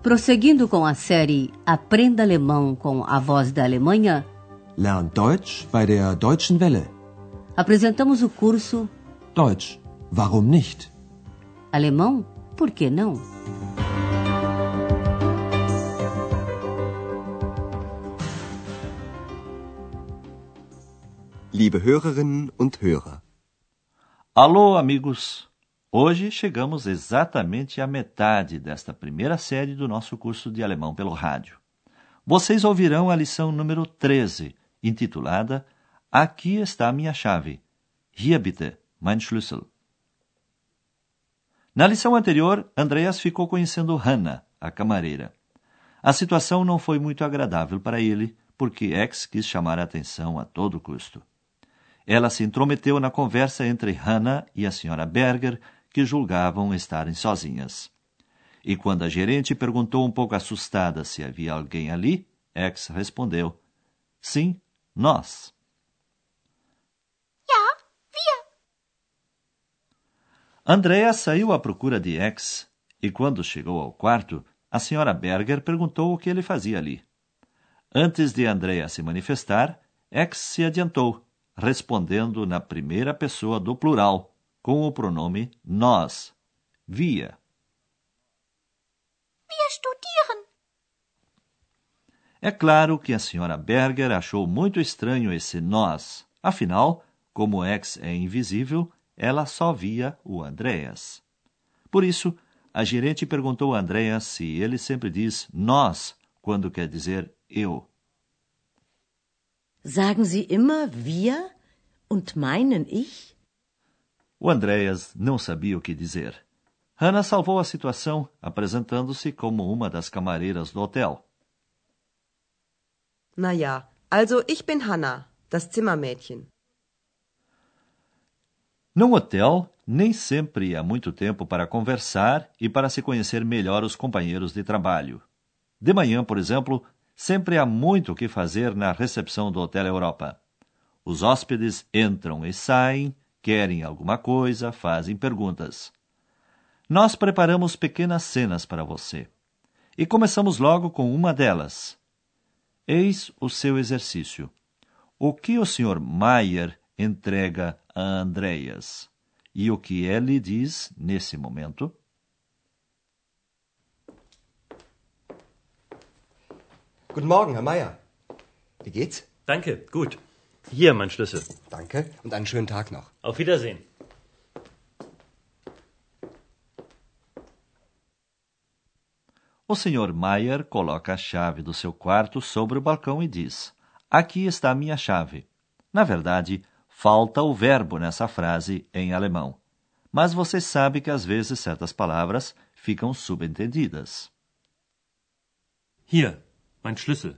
Prosseguindo com a série Aprenda Alemão com a Voz da Alemanha, Lern Deutsch bei der Deutschen Welle. apresentamos o curso Deutsch, warum nicht? Alemão, por que não? Liebe Hörerinnen und Hörer. Alô, amigos! Hoje chegamos exatamente à metade desta primeira série do nosso curso de alemão pelo rádio. Vocês ouvirão a lição número 13, intitulada Aqui está a minha chave. Hier bitte, mein Schlüssel. Na lição anterior, Andreas ficou conhecendo Hannah, a camareira. A situação não foi muito agradável para ele, porque X quis chamar a atenção a todo custo. Ela se intrometeu na conversa entre Hannah e a senhora Berger, que julgavam estarem sozinhas. E quando a gerente perguntou um pouco assustada se havia alguém ali, X respondeu, sim, nós. Ja, wir. Andrea saiu à procura de X, e quando chegou ao quarto, a senhora Berger perguntou o que ele fazia ali. Antes de Andrea se manifestar, X se adiantou, respondendo na primeira pessoa do plural, com o pronome nós, wir. Wir studieren. É claro que a senhora Berger achou muito estranho esse nós. Afinal, como X é invisível, ela só via o Andreas. Por isso, a gerente perguntou a Andreas se ele sempre diz nós quando quer dizer eu. Sagen Sie immer wir und meinen ich? O Andreas não sabia o que dizer. Hannah salvou a situação, apresentando-se como uma das camareiras do hotel. Na ja, also ich bin Hannah, das Zimmermädchen. Num hotel, nem sempre há muito tempo para conversar e para se conhecer melhor os companheiros de trabalho. De manhã, por exemplo, sempre há muito o que fazer na recepção do Hotel Europa. Os hóspedes entram e saem, querem alguma coisa, fazem perguntas. Nós preparamos pequenas cenas para você. E começamos logo com uma delas. Eis o seu exercício. O que o Sr. Mayer entrega a Andreas? E o que ele diz nesse momento? Guten Morgen, Herr Meier. Wie geht's? Danke, gut. Hier, mein Schlüssel. Danke und einen schönen Tag noch. Auf Wiedersehen. O Sr. Mayer coloca a chave do seu quarto sobre o balcão e diz, aqui está a minha chave. Na verdade, falta o verbo nessa frase em alemão. Mas você sabe que às vezes certas palavras ficam subentendidas. Hier, mein Schlüssel.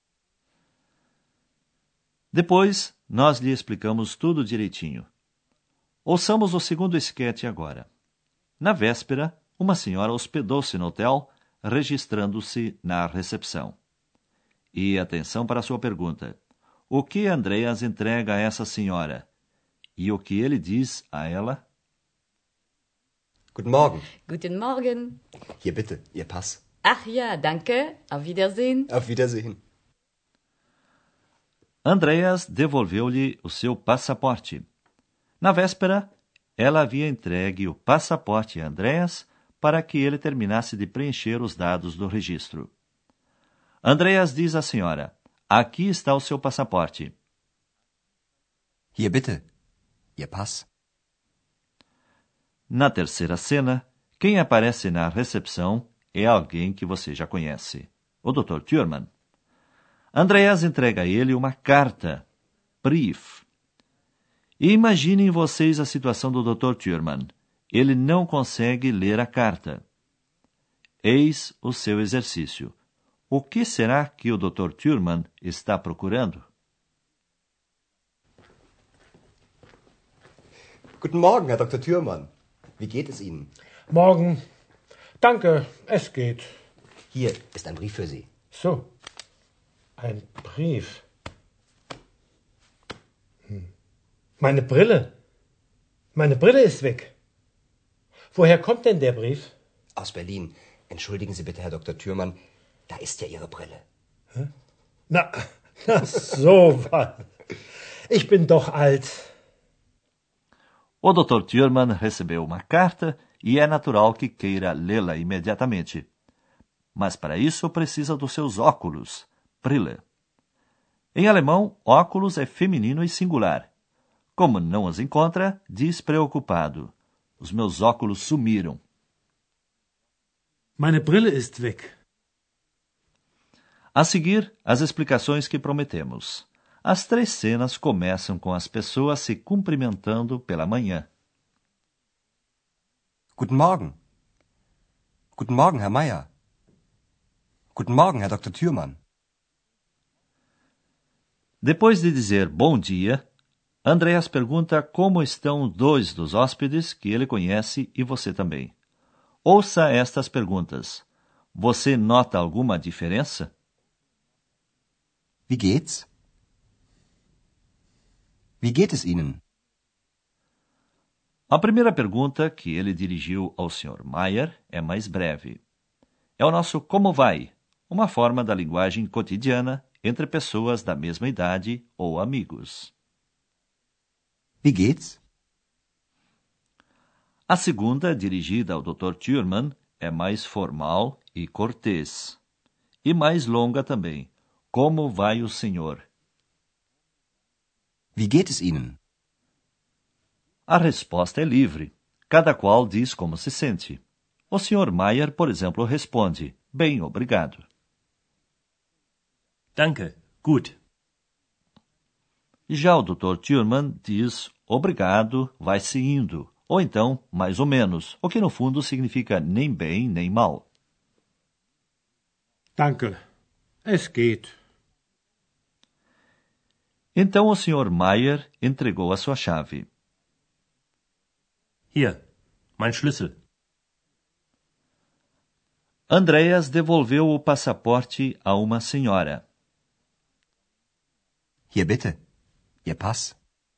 Depois, nós lhe explicamos tudo direitinho. Ouçamos o segundo esquete agora. Na véspera, uma senhora hospedou-se no hotel, registrando-se na recepção. E atenção para a sua pergunta. O que Andreas entrega a essa senhora? E o que ele diz a ela? Guten Morgen. Guten Morgen. Hier bitte, Ihr Pass. Ach ja, danke. Auf Wiedersehen. Auf Wiedersehen. Andreas devolveu-lhe o seu passaporte. Na véspera, ela havia entregue o passaporte a Andreas para que ele terminasse de preencher os dados do registro. Andreas diz à senhora, aqui está o seu passaporte. Hier bitte, Ihr Pass. Na terceira cena, quem aparece na recepção é alguém que você já conhece, o Dr. Thürmann. Andreas entrega a ele uma carta, Brief. E imaginem vocês a situação do Dr. Thürmann. Ele não consegue ler a carta. Eis o seu exercício. O que será que o Dr. Thürmann está procurando? Guten Morgen, Herr Dr. Thürmann. Wie geht es Ihnen? Morgen. Danke, es geht. Hier ist ein Brief für Sie. So. Ein Brief. Meine Brille. Meine Brille ist weg. Woher kommt denn der Brief? Aus Berlin. Entschuldigen Sie bitte, Herr Dr. Thürmann, da ist ja Ihre Brille. Na so was. Ich bin doch alt. O Dr. Thürmann recebeu uma carta e é natural que queira lê-la imediatamente. Mas para isso precisa dos seus óculos, Brille. Em alemão, óculos é feminino e singular. Como não os encontra, diz preocupado: os meus óculos sumiram. Meine Brille ist weg. A seguir, as explicações que prometemos. As 3 cenas começam com as pessoas se cumprimentando pela manhã. Guten Morgen. Guten Morgen, Herr Meier. Guten Morgen, Herr Dr. Thürmann. Depois de dizer bom dia, Andreas pergunta como estão 2 dos hóspedes que ele conhece e você também. Ouça estas perguntas. Você nota alguma diferença? Wie geht's? Wie geht es Ihnen? A primeira pergunta que ele dirigiu ao Sr. Meier é mais breve. É o nosso como vai, uma forma da linguagem cotidiana entre pessoas da mesma idade ou amigos. Wie geht's? A segunda, dirigida ao Dr. Thürmann, é mais formal e cortês. E mais longa também. Como vai o senhor? Wie geht es Ihnen? A resposta é livre. Cada qual diz como se sente. O Sr. Meier, por exemplo, responde: bem, obrigado. Danke, gut. Já o Dr. Thürmann diz obrigado, vai-se indo. Ou então, mais ou menos, o que no fundo significa nem bem nem mal. Danke. Es geht. Então o Sr. Meier entregou a sua chave. Hier, mein Schlüssel. Andreas devolveu o passaporte a uma senhora. Hier bitte, Ihr Pass.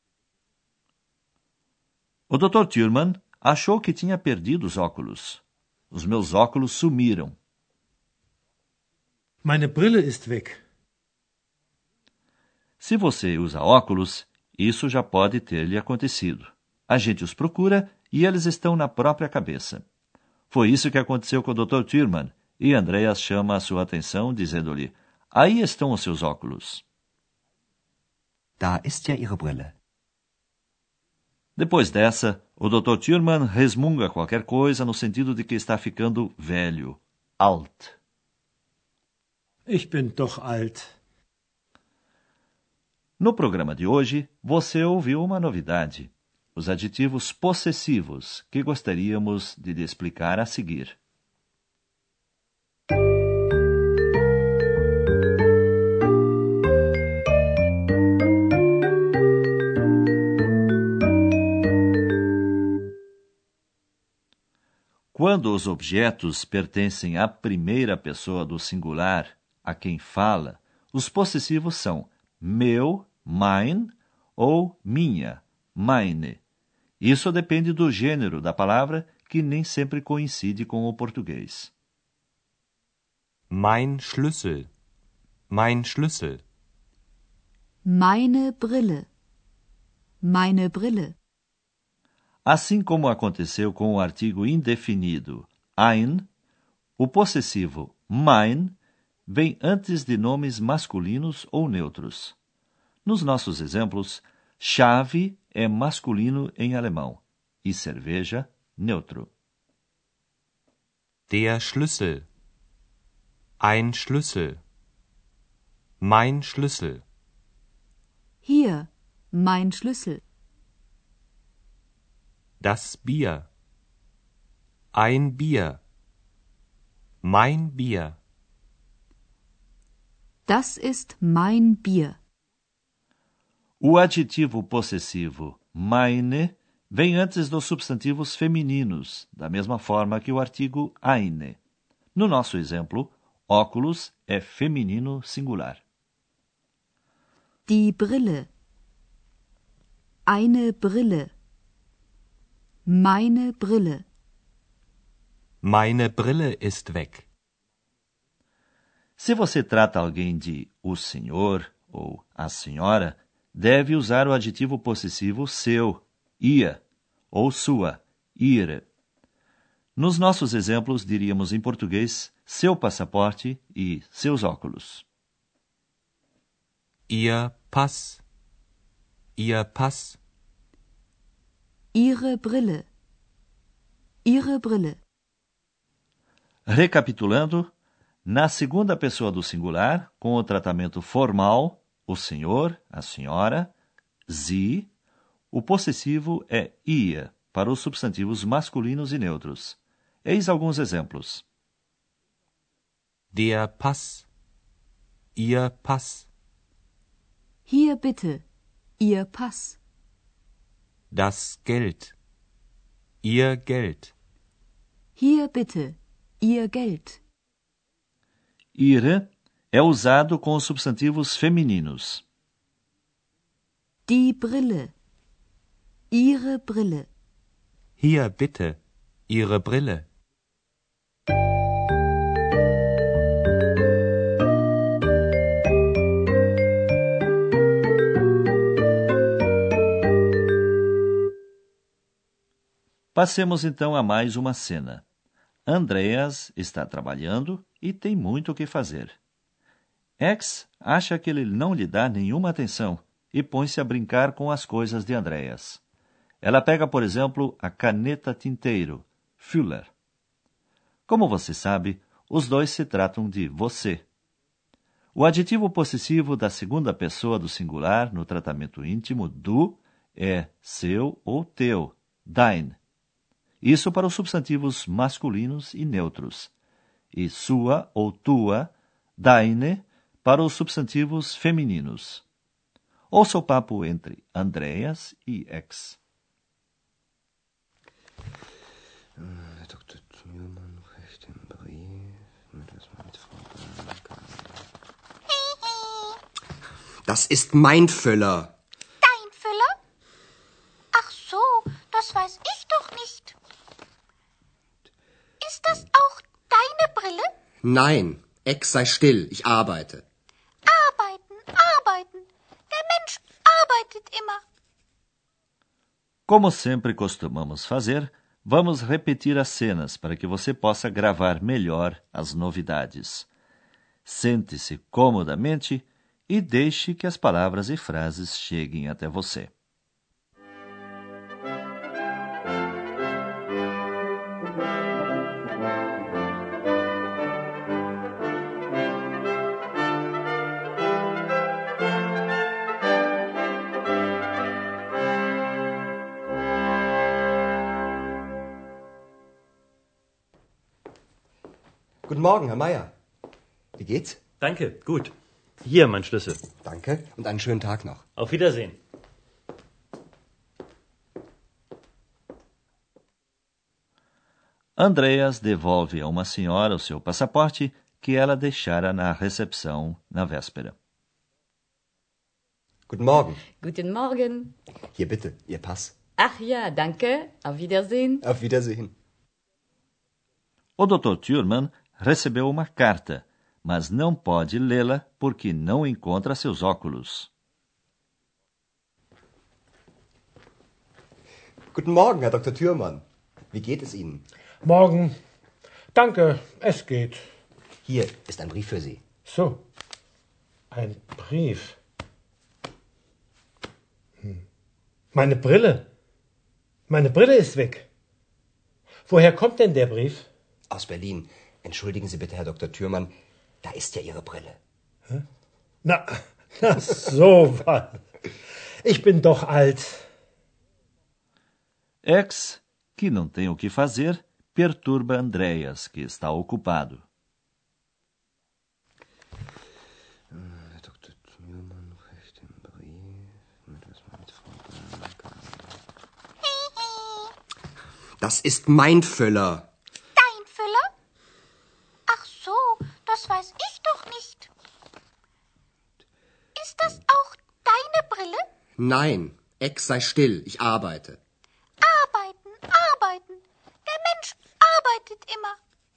O Dr. Thürmann achou que tinha perdido os óculos. Os meus óculos sumiram. Meine Brille ist weg. Se você usa óculos, isso já pode ter lhe acontecido. A gente os procura e eles estão na própria cabeça. Foi isso que aconteceu com o Dr. Thürmann, e Andreas chama a sua atenção, dizendo-lhe: aí estão os seus óculos. Da ist ja Ihre Brille. Depois dessa, o Dr. Thürmann resmunga qualquer coisa no sentido de que está ficando velho, alt. Ich bin doch alt. No programa de hoje, você ouviu uma novidade: os adjetivos possessivos, que gostaríamos de lhe explicar a seguir. Quando os objetos pertencem à primeira pessoa do singular, a quem fala, os possessivos são meu, mein, ou minha, meine. Isso depende do gênero da palavra, que nem sempre coincide com o português. Mein Schlüssel. Mein Schlüssel. Meine Brille. Meine Brille. Assim como aconteceu com o artigo indefinido ein, o possessivo mein vem antes de nomes masculinos ou neutros. Nos nossos exemplos, chave é masculino em alemão e cerveja, neutro. Der Schlüssel. Ein Schlüssel. Mein Schlüssel. Hier, mein Schlüssel. Das Bier. Ein Bier. Mein Bier. Das ist mein Bier. O adjetivo possessivo meine vem antes dos substantivos femininos, da mesma forma que o artigo eine. No nosso exemplo, óculos é feminino singular. Die Brille. Eine Brille. Meine Brille. Meine Brille ist weg. Se você trata alguém de o senhor ou a senhora, deve usar o adjetivo possessivo seu, ihr, ou sua, ihre. Nos nossos exemplos, diríamos em português seu passaporte e seus óculos. Ihr Pass. Ihr Pass. Ihre Brille. Ihre Brille. Recapitulando, na segunda pessoa do singular, com o tratamento formal, o senhor, a senhora, Sie, o possessivo é ihr, para os substantivos masculinos e neutros. Eis alguns exemplos. Der Pass. Ihr Pass. Hier bitte. Ihr Pass. Das Geld. Ihr Geld. Hier bitte. Ihr Geld. Ihre é usado com os substantivos femininos. Die Brille. Ihre Brille. Hier bitte. Ihre Brille. Passemos então a mais uma cena. Andreas está trabalhando e tem muito o que fazer. X acha que ele não lhe dá nenhuma atenção e põe-se a brincar com as coisas de Andreas. Ela pega, por exemplo, a caneta tinteiro, Füller. Como você sabe, os dois se tratam de você. O adjetivo possessivo da segunda pessoa do singular no tratamento íntimo do é seu ou teu, dein. Isso para os substantivos masculinos e neutros. E sua ou tua, deine, para os substantivos femininos. Ouça o papo entre Andreas e X. Dr. Thürmann reicht den Brief. Das ist mein Füller. Dein Füller? Ach so, das weiß ich doch nicht. Ist das auch deine Brille? Nein, Ex, sei still, ich arbeite. Arbeiten, arbeiten. Der Mensch arbeitet immer. Como sempre costumamos fazer, vamos repetir as cenas para que você possa gravar melhor as novidades. Sente-se comodamente e deixe que as palavras e frases cheguem até você. Guten Morgen, Herr Meier. Wie geht's? Danke, gut. Hier, mein Schlüssel. Danke und einen schönen Tag noch. Auf Wiedersehen. Andreas devolve a uma senhora o seu passaporte que ela deixara na recepção na véspera. Guten Morgen. Guten Morgen. Hier bitte, Ihr Pass. Ach ja, danke. Auf Wiedersehen. Auf Wiedersehen. O Dr. Thürmann recebeu uma carta, mas não pode lê-la porque não encontra seus óculos. Guten Morgen, Herr Dr. Thürmann. Wie geht es Ihnen? Morgen. Danke, es geht. Hier ist ein Brief für Sie. So. Ein Brief. Meine Brille. Meine Brille ist weg. Woher kommt denn der Brief? Aus Berlin. Entschuldigen Sie bitte, Herr Dr. Thürmann. Da ist ja Ihre Brille. Hä? Na so was. Ich bin doch alt. X, que não tem o que fazer, perturba Andreas, que está ocupado. Herr Dr. Thürmann reicht den Brief. Das ist mein Füller. Dein Füller? Ach so, das weiß ich doch nicht. Ist das auch deine Brille? Nein, Ex, sei still, ich arbeite. Arbeiten, arbeiten. Der Mensch arbeitet immer.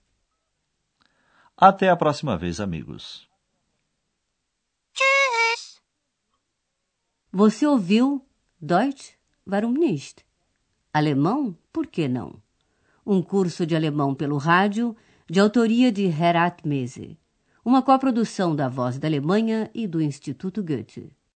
Até a próxima vez, amigos. Tschüss. Você ouviu Deutsch? Warum nicht? Alemão? Por que não? Um curso de alemão pelo rádio, de autoria de Herat Mese. Uma coprodução da Voz da Alemanha e do Instituto Goethe.